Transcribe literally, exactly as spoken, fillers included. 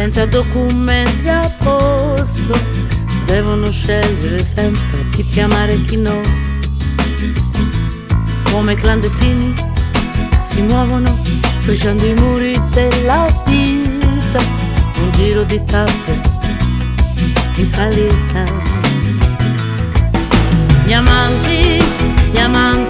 senza documenti a posto, devono scegliere sempre chi chiamare e chi no. Come clandestini si muovono strisciando i muri della vita, un giro di tappe in salita. Gli amanti, gli amanti